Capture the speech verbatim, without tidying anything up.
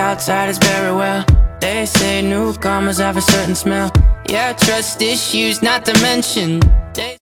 outsiders very well. They say newcomers have a certain smell. Yeah, trust issues not to mention. They